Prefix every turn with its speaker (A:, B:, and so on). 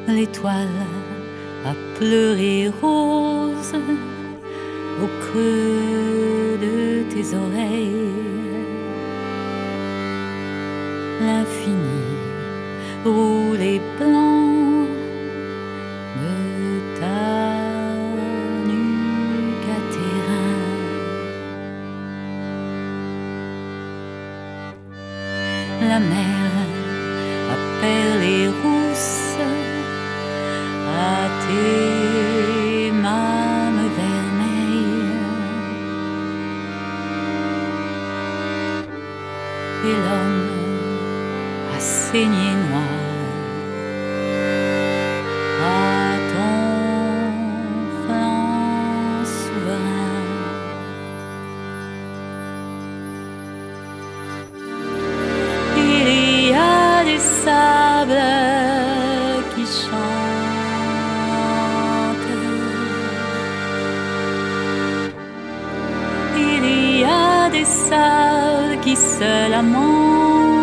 A: l'étoile a pleuré rose au creux de tes oreilles. L'infini roule et blanc de ta nuque à tes reins. La mer a perlé rousse à tes mains vermeilles, et l'homme a saigné noir à ton flanc souverain. Il y a des sables qui chantent, il y a des sables qui se lamentent.